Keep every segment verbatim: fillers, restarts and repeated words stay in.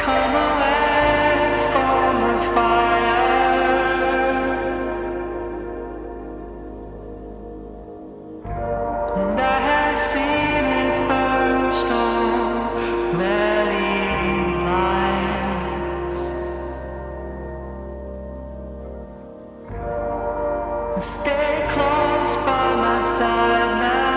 come away from the fire. And I have seen it burn so many lives. And stay close by my side now.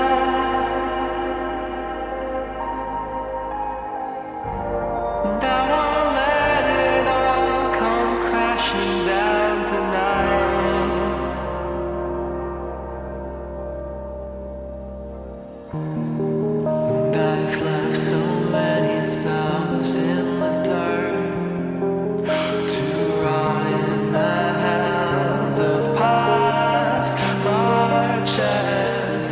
And I won't let it all come crashing down tonight. And I've left so many selves in the dirt to rot in the hands of past marches.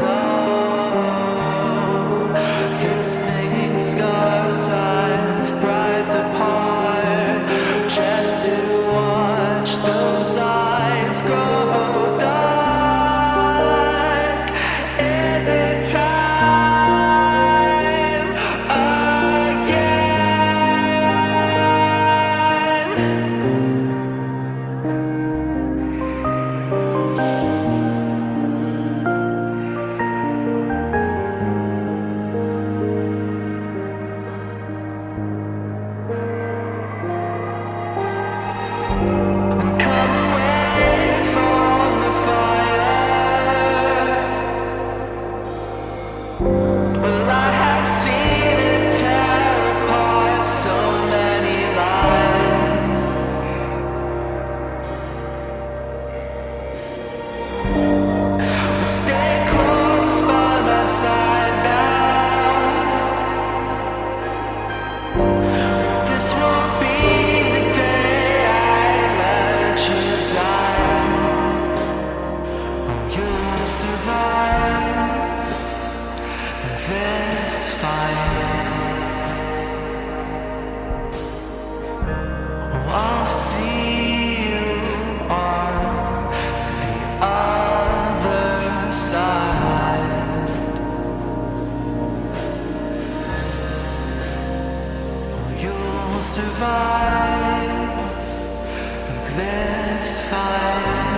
Oh, this stinging scars I've prized apart just to watch those eyes grow dark. Is it time again? Come away from the fire. Well, I have seen it tear apart so many lives. Well, stay close by my side now. This won't be the day I let you die. Oh, you'll survive this fight. Oh, I'll see you on the other side. Oh, you'll survive this fight.